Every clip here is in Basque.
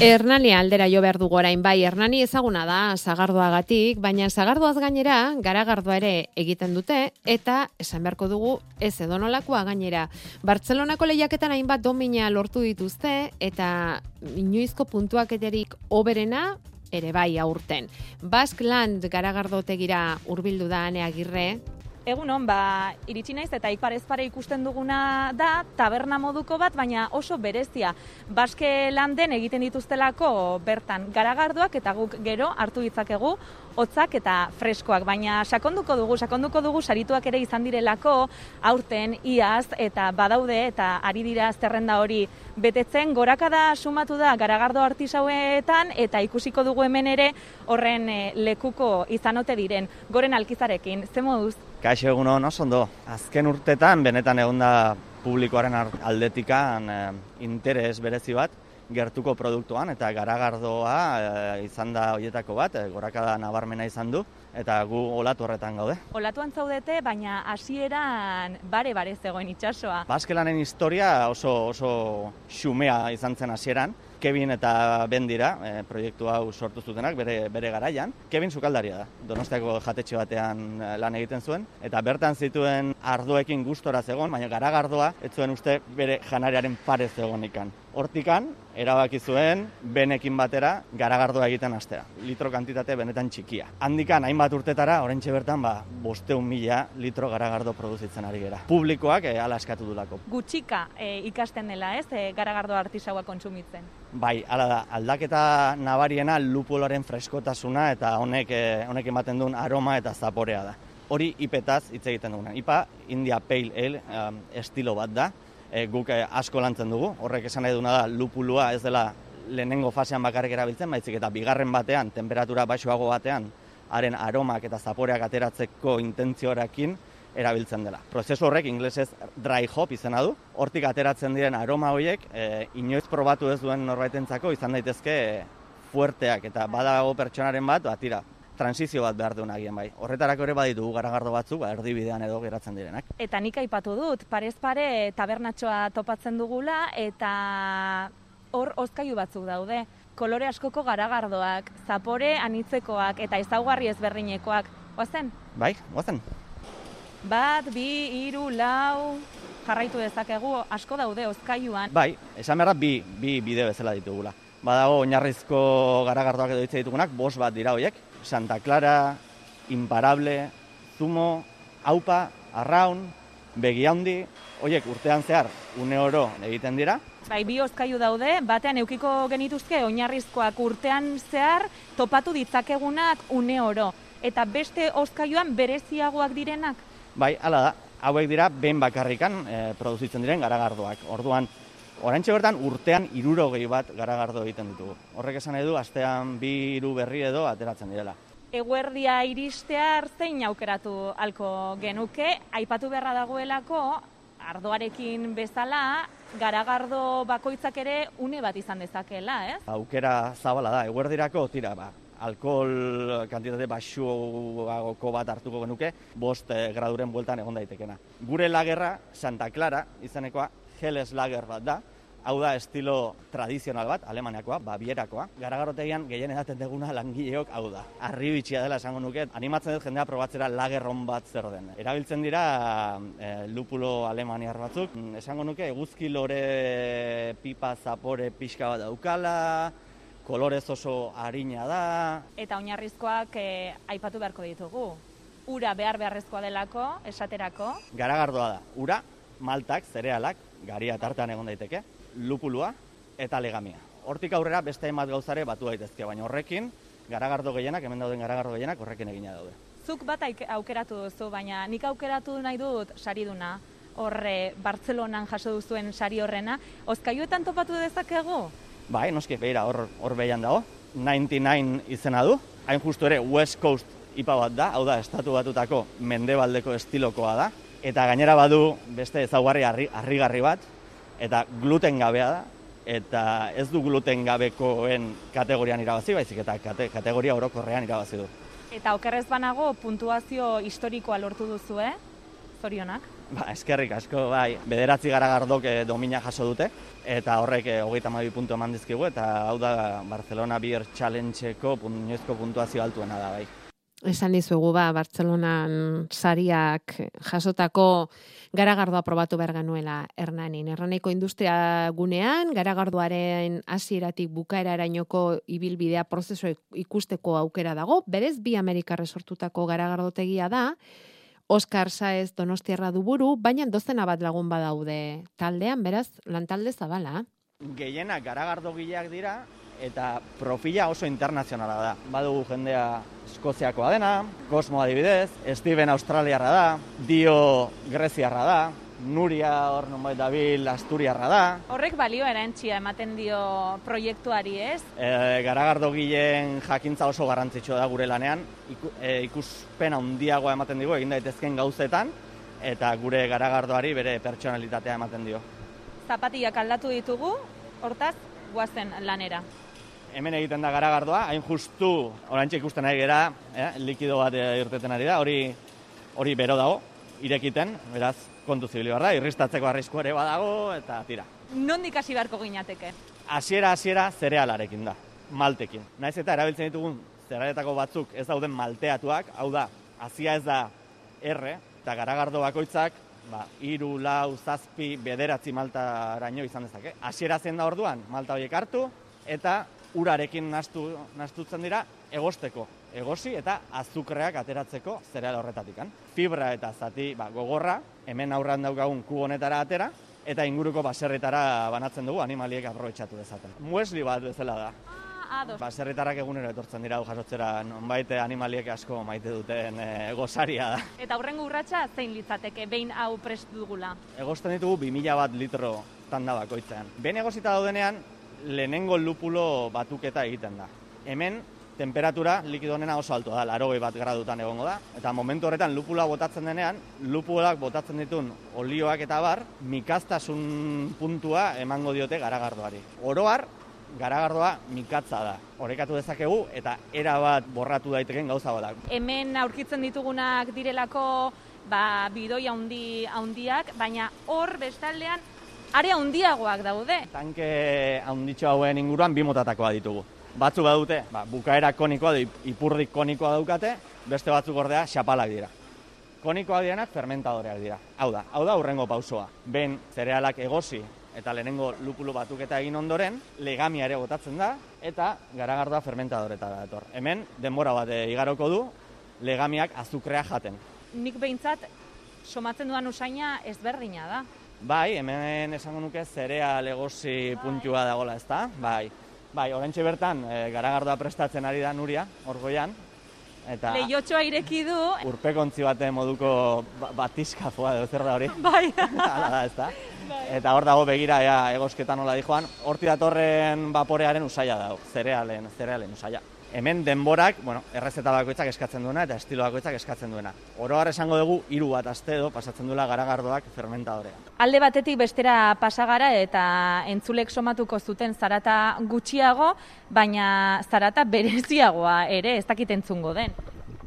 Hernani aldera jo behar dugu orain, bai, Hernani ezaguna da sagardoagatik, baina sagardoaz gainera garagardoa ere egiten dute, eta esan beharko dugu ez edonolakoa gainera. Bartzelonako lehiaketan hainbat domina lortu dituzte, eta inoizko puntuaketerik hoberena ere bai aurten. Baskland garagardotegira hurbildu da Ane Agirre. Egunon, iritsi naiz eta iparez pare ikusten duguna da taberna moduko bat, baina oso berezia. Baskelanden egiten dituztelako bertan garagardoak eta guk gero hartu ditzakegu hotzak eta freskoak, baina sakonduko dugu sarituak ere izan direlako aurten iaz eta badaude eta ari dira zerrenda hori betetzen. Gorakada sumatu da garagardo artisauetan eta ikusiko dugu hemen ere horren lekuko izan ote diren. Goren Alkizarekin, ze moduz? Kaixo egunon, oso ondo. Azken urtetan benetan egon da publikoaren aldetikan interes berezi bat gertuko produktuan, eta garagardoa izan da horietako bat, gorakada nabarmena izan du, eta gu olatu horretan gaude. Olatuan zaudete, baina hasieran bare zegoen itsasoa. Baskelanen historia oso xumea izan zen hasieran. Kevin eta Ben dira, proiektu hau sortu zutenak bere garaian. Kevin sukaldaria da, Donostiako jatetxe batean lan egiten zuen, eta bertan zituen ardoekin gustora zegoen, baina garagardoa ez zuen uste bere janariaren pare zegoenikan. Hortikan, erabaki zuen Benekin batera garagardoa egiten hastea. Litro kantitate benetan txikia. Handikan, hainbat urtetara, oraintxe bertan, 500.000 litro garagardo produzitzen ari gera. Publikoak hala eskatu dulako. Gutxika ikasten dela, ez, garagardo artisaua kontsumitzen? Bai, hala da, aldaketa nabariena lupuloaren freskotasuna eta honek ematen duen aroma eta zaporea da. Hori ipetaz hitz egiten duguna. Ipa, India Pale Ale estilo bat da, guk asko lantzen dugu. Horrek esan nahi duna da, lupulua ez dela lehenengo fasean bakarrik erabiltzen, baizik eta bigarren batean, temperatura baxuago batean, haren aromak eta zaporeak ateratzeko intentzioarekin erabiltzen dela. Prozesu horrek inglesez dry hop izena du. Hortik ateratzen diren aroma horiek inoiz probatu ez duen norbaitentzako izan daitezke fuerteak, eta badago pertsonaren bat, tira, transizio bat behar duen agien bai. Horretarako ere baditugu garagardo batzuk, erdibidean edo geratzen direnak. Eta nik aipatu dut, parez pare tabernatxoa topatzen dugula, eta hor hozkailu batzuk daude. Kolore askoko garagardoak, zapore anitzekoak eta ezaugarri ezberdinekoak. Oazen? Bai, oazen. 1, 2, 3, 4, jarraitu dezakegu, asko daude hozkailuan. Bai, esan behar da bi bide bezala ditugula. Badago oinarrizko garagardoak edo hitz ditugunak, 5 bat dira horiek. Santa Clara, Imparable, Zumo, Aupa, Arraun, Begi handi, horiek urtean zehar une oro egiten dira. Bai, 2 hozkailu daude, batean edukiko genituzke oinarrizkoak urtean zehar topatu ditzakegunak une oro. Eta beste hozkailuan bereziagoak direnak? Bai, hala da, hauek dira behin bakarrikan produzitzen diren garagardoak. Orduan, oraintxe bertan urtean 60 bat garagardo egiten ditugu. Horrek esan nahi du, astean 2-3 berri edo ateratzen direla. Eguerdia iristear zein aukeratu halko genuke, aipatu beharra dagoelako, ardoarekin bezala, garagardo bakoitzak ere une bat izan dezakela, ez? Aukera zabala da, eguerdirako tira, alkohol kantitate baxuagoko bat hartuko genuke, 5 graduren bueltan egon daitekena. Gure lagerra, Santa Clara izanekoa, Helles lager bat da, hau da estilo tradizional bat, Alemaniakoa, Bavierakoa. Garagardotegian gehien edaten deguna langileok hau da. Arribitxia dela esango nuke, animatzen dut jendea probatzera lagerron bat zer den. Erabiltzen dira lupulo alemaniar batzuk, esango nuke eguzki lore pipa zapore pixka bat daukala, kolorez oso arina da. Eta oinarrizkoak aipatu beharko ditugu. Ura beharrezkoa delako, esaterako. Garagardoa da. Ura, maltak, zerealak, garia tartean egon daiteke, lupulua eta legamia. Hortik aurrera beste hainbat gauzare batu daitezke, baina horrekin garagardo gehienak, hemen dauden garagardo gehienak horrekin egina daude. Zuk bat aukeratu duzu, baina nik aukeratu nahi dut sariduna. Horre, Bartzelonan jaso duzuen sari horrena. Hozkailuetan topatu dezakegu? Bai, noski, behira, hor behian dago. 99 izena du. Hain justu ere West Coast IPA bat da, hau da, estatu batutako mendebaldeko estilokoa da. Eta gainera badu beste ezaugarri harrigarri bat, eta gluten gabea da, eta ez du gluten gabekoen kategorian irabazi, baizik eta kategoria orokorrean irabazi du. Eta okerrez banago puntuazio historikoa lortu duzu, zorionak? Eskerrik asko, bai, 9 garagardok domina jaso dute, eta horrek 32 puntu eman dizkigu, eta hau da Barcelona Beer Challenge-eko inoizko puntuazio altuena da, bai. Esan dizugu, Bartzelonan sariak jasotako garagardoa probatu behar genuela Hernanin. Hernaniko industria gunean, garagardoaren hasieratik bukaerarainoko ibilbidea prozesua ikusteko aukera dago. Berez, bi Amerikarre sortutako garagardotegia da, Oskar Saez Donostiarra du buru, baina dozena bat lagun badaude taldean, beraz, lantalde zabala. Gehienak garagardogileak dira, eta profila oso internazionala da. Badugu jendea Eskoziakoa dena, Cosmo adibidez, Steven Australiarra da, Dio Greziarra da, Nuria hor nonbait dabil Asturiarra da. Horrek balio erantsia ematen dio proiektuari, ez? Garagardogileen jakintza oso garrantzitsua da gure lanean, ikuspen handiagoa ematen digu egin daitezken gauzetan, eta gure garagardoari bere pertsonalitatea ematen dio. Zapatilak aldatu ditugu, hortaz, guazen lanera. Hemen egiten da garagardoa, hain justu, oraintxe ikusten ari gera, likido bat irteten ari da, hori bero dago, irekiten, beraz, kontu zibili behar da, irristatzeko arrisku ere badago, eta tira. Nondik hasi beharko ginateke? Hasiera zerealarekin da, maltekin. Naiz eta erabiltzen ditugun zerealetako batzuk ez dauden malteatuak, hau da, hazia ez da erre, eta garagardo bakoitzak, 3, 4, 7, 9 maltaraino izan dezake. Hasiera zen da orduan, malta horiek hartu, eta urarekin nastutzen dira egosteko. Egosi eta azukreak ateratzeko zereal horretatik. Fibra eta zati gogorra, hemen aurran daukagun kubo honetara atera, eta inguruko baserritara banatzen dugu animaliek aprobetxatu dezaten. Muesli bat bezala da. Baserritarrak egunero etortzen dira jasotzera, nonbait animaliek asko maite duten gosaria da. Eta hurrengo urratsa zein litzateke, behin hau prest dugula? Egosten ditugu 2000 litro tanda bakoitzean. Behin egosita daudenean, lehenengo lupulo batuketa egiten da. Hemen, temperatura likido honena oso altua da, 81 gradutan egongo da. Eta momentu horretan lupula botatzen denean, lupulak botatzen ditun olioak eta bar, mikaztasun puntua emango diote garagardoari. Oroar, garagardoa mikatza da. Orekatu dezakegu eta erabat borratu daiteken gauza bat. Hemen aurkitzen ditugunak direlako bidoi handiak, baina hor bestaldean are handiagoak daude. Tanke handitxo hauen inguruan 2 motatakoa ditugu. Batzu badute, bukaera konikoa, ipurdik konikoa daukate, beste batzuk ordea xapalak dira. Konikoak direnak fermentadoreak dira. Hau da hurrengo pausoa. Ben zerealak egosi eta lehenengo lupulo batuketa egin ondoren, legamia ere botatzen da, eta garagardoa fermentadoretara dator. Hemen, denbora bat igaroko du, legamiak azukrea jaten. Nik behintzat, somatzen duan usaina ezberdina da. Bai, hemen esango nuke zereal egosi puntua dagoela, ezta? Bai, oraintxe bertan garagardoa prestatzen ari da Nuria, Orgoian. Lehiotxoa ireki du. Urpekontzi baten moduko batiskafoa edo zer da hori. Bai. Hala da, ezta? Eta hor dago begira egosketan nola dijoan, horti datorren vaporearen usaila dago, zerealen usaila. Hemen denborak, errezeta bakoitzak eskatzen duena eta estilo bakoitzak eskatzen duena. Oro har esango dugu 3 bat aste edo pasatzen duela garagardoak fermentadorean. Alde batetik bestera pasagara eta entzulek somatuko zuten zarata gutxiago, baina zarata bereziagoa ere, ez dakit entzungo den.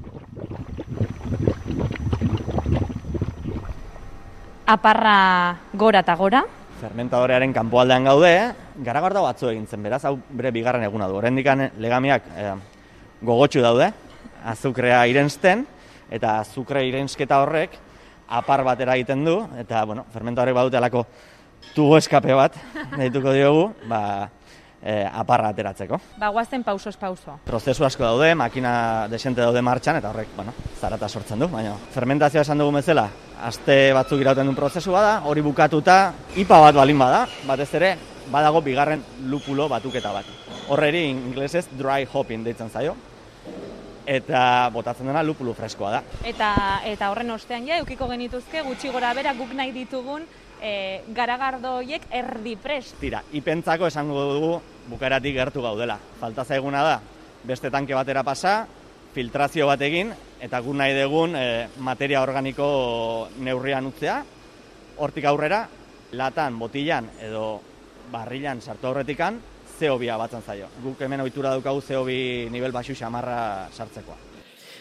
Aparra gora eta gora. Fermentadorearen kanpoaldean gaude, garagardo batzu egintzen, beraz, hau bere bigarren eguna du. Oraindikan legamiak gogotsu daude, azukrea irensten, eta azukre irensketa horrek apar batera egiten du, eta, fermentadorek badute alako tubo eskape bat, deituko diogu, aparra ateratzeko. Guazen pausos pauso. Prozesu asko daude, makina desente daude martxan, eta horrek, zarata sortzen du, baina fermentazioa esan dugu bezala, aste batzuk irauten duen prozesu bada, hori bukatuta, IPA bat balin bada, batez ere, badago bigarren lupulo batuketa bat. Horreri inglesez dry hopping deitzen zaio, eta botatzen dena lupulo freskoa da. Eta horren ostean eukiko genituzke gutxi gora bera guk nahi ditugun garagardo horiek erdi prest. Tira, ipentzako esango dugu bukaeratik gertu gaudela. Falta zaiguna da, beste tanke batera pasa, filtrazio bat egin, eta gu nahi dugun materia organiko neurrian utzea. Hortik aurrera, latan, botilan edo barrilan sartu aurretikan, CO2 batzen zaio. Guk hemen ohitura daukagu CO2 nivel baxu xamarra sartzekoa.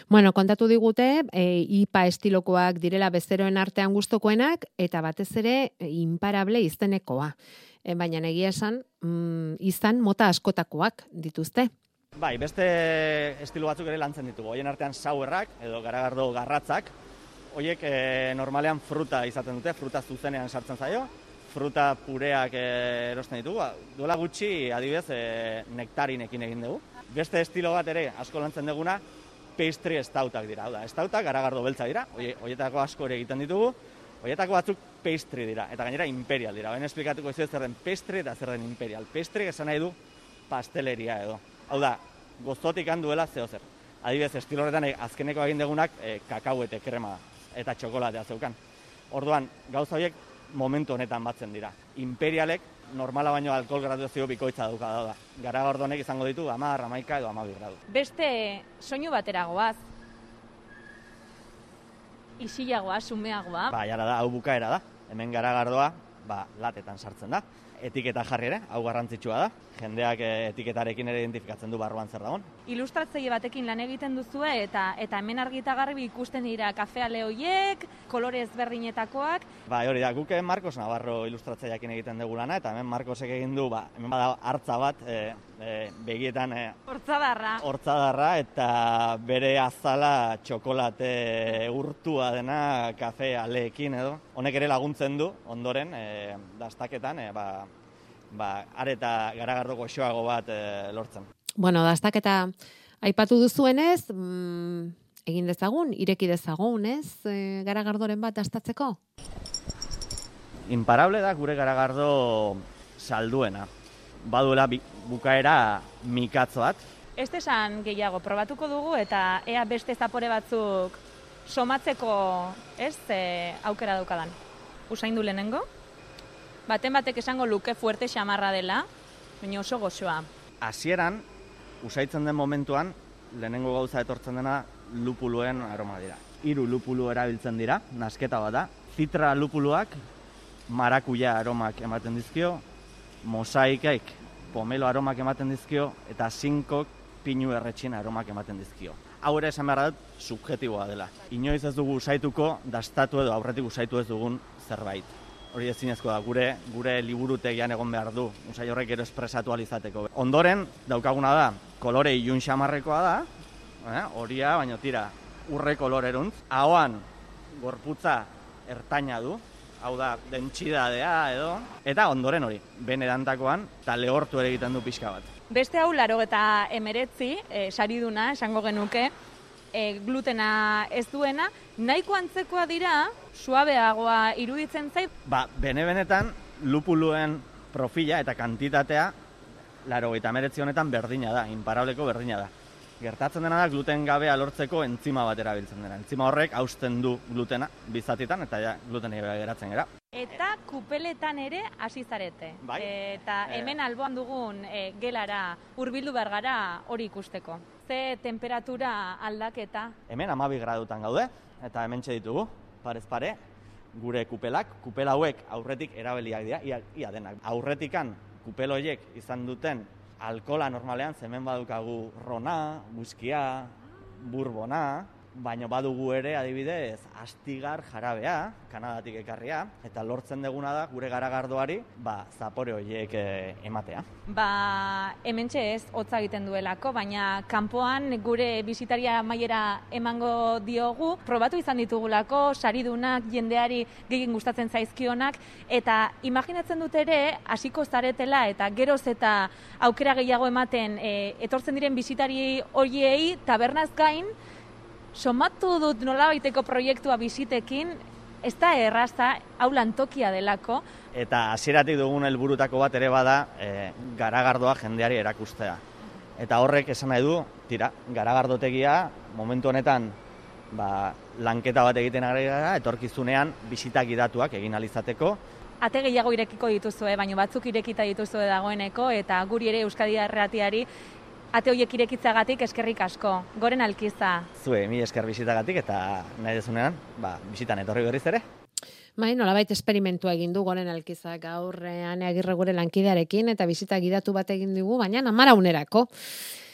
Bueno, kontatu digute, IPA estilokoak direla bezeroen artean gustokoenak, eta batez ere, imparable izenekoa. Baina egia esan, izan mota askotakoak dituzte. Bai, beste estilo batzuk ere lantzen ditugu. Hoien artean sauerrak edo garagardo garratzak. Hoiek normalean fruta izaten dute, fruta zuzenean sartzen zaio. Fruta pureak erosten ditugu. Duela gutxi, adibidez, nektarinekin egin dugu. Beste estilo bat ere asko lantzen duguna, pastry stoutak dira. Stoutak garagardo beltza dira, hoietako asko ere egiten ditugu. Hoietako batzuk pastry dira, eta gainera imperial dira. Baina esplikatuko izuet zer den pastry eta zer den imperial. Pastry esan nahi du pasteleria edo. Hau da, gozotik handuela zehozer. Adibidez, estilo horretan azkeneko egin dugunak kakauete, krema eta txokolatea zeukan. Orduan, gauza horiek momentu honetan batzen dira. Imperialek normala baino alkohol graduazio bikoitza dauka da. Garagardonek izango ditu 10, 11 edo 12 gradu. Beste soinu batera goaz. Isilagoa, sumeagoa. Ba, jara da, hau bukaera da. Hemen garagardoa, latetan sartzen da. Etiketa jarri ere, hau garrantzitsua da. Jendeak etiketarekin ere identifikatzen du barruan zer dagoen. Ilustratzaile batekin lan egiten duzue eta hemen argi eta garbi ikusten dira kafeale hoiek, kolore ezberdinetakoak. Bai, hori da, guk Marcos Navarro ilustratzaileakin egiten dugu lana, eta hemen Marcosek egin du, hemen bada hartza bat, begietan hortzadarra eta bere azala txokolate urtua dena kafe aleekin edo. Honek ere laguntzen du, ondoren, dastaketan, areta garagardo goxoago bat lortzen. Bueno, dastaketa aipatu duzuenez, egin dezagun, ireki dezagun, ez? Garagardoren bat dastatzeko? Imparable da gure garagardo salduena. Baduela bukaera mikatz bat. Ez esan gehiago, probatuko dugu eta ea beste zapore batzuk somatzeko aukera daukadan. Usaindu lehenengo? Batek esango luke fuerte xamarra dela, baina oso goxoa. Hasieran, usaitzen den momentuan, lehenengo gauza etortzen dena lupuluen aroma dira. 3 lupulu erabiltzen dira, nasketa bat da. Citra lupuluak marakuja aromak ematen dizkio, mosaikaik pomelo aromak ematen dizkio, eta zinkok pinu erretxin aromak ematen dizkio. Hau ere esan behar dut, subjetiboa dela. Inoiz ez dugu usaituko, dastatu edo aurretik usaitu ez dugun zerbait. Hori ezinezko da, gure liburutegian egon behar du, usai horrek ero espresatu alizateko. Ondoren, daukaguna da, kolore ilun xamarrekoa da, horia, baina tira, urre koloreruntz. Ahoan, gorputza ertaina du, hau da, dentsidadea edo, eta ondoren hori, benedantakoan, eta lehortu ere egiten du pixka bat. Beste hau 89, sariduna, esango genuke, glutena ez duena, nahiko antzekoa dira, suabeagoa iruditzen zait. Benetan, lupuluen profila eta kantitatea, 89 honetan berdina da, imparableko berdina da. Gertatzen dena da gluten gabea lortzeko entzima bat erabiltzen dena. Entzima horrek hausten du glutena bizatitan eta glutena geratzen gara. Eta kupeletan ere hasi zarete. Bai. Eta hemen alboan dugun gelara hurbildu behar gara hori ikusteko. Ze temperatura aldaketa? Hemen 12 gradutan gaude eta hementxe ditugu, parez pare, gure kupelak. Kupel hauek aurretik erabiliak dira, ia denak. Aurretikan kupel horiek izan duten alkola normalean, hemen badukagu rona, whiskia, bourbona, baina badugu ere adibidez astigar jarabea, Kanadatik ekarria, eta lortzen deguna da gure garagardoari zapore horiek ematea. Hementxe ez hotza egiten duelako, baina kanpoan gure bisitaria maiera emango diogu, probatu izan ditugulako, saridunak, jendeari gehien gustatzen zaizkionak, eta imaginatzen dut ere, hasiko zaretela eta geroz eta aukera gehiago ematen etortzen diren bisitari horiei tabernaz gain, somatu dut nolabaiteko proiektua bisitekin, ez da erraza, hau lantokia delako. Eta hasieratik dugun helburutako bat ere bada garagardoa jendeari erakustea. Eta horrek esan nahi du, garagardotegia momentu honetan lanketa bat egiten ari gara, etorkizunean bisita gidatuak egin alizateko. Ate gehiago irekiko dituzue, baina batzuk irekita dituzue dagoeneko, eta guri ere Euskadi Irratiari ate horiek irekitzagatik eskerrik asko. Goren Alkiza. Zue, mi esker bisitagatik eta nahi dezunean, bisitan etorri berriz ere. Nolabait esperimentua egin du Goren Alkiza gaur Ane Agirre gure lankidearekin eta bisita gidatu bat egin dugu, baina 10 unerako.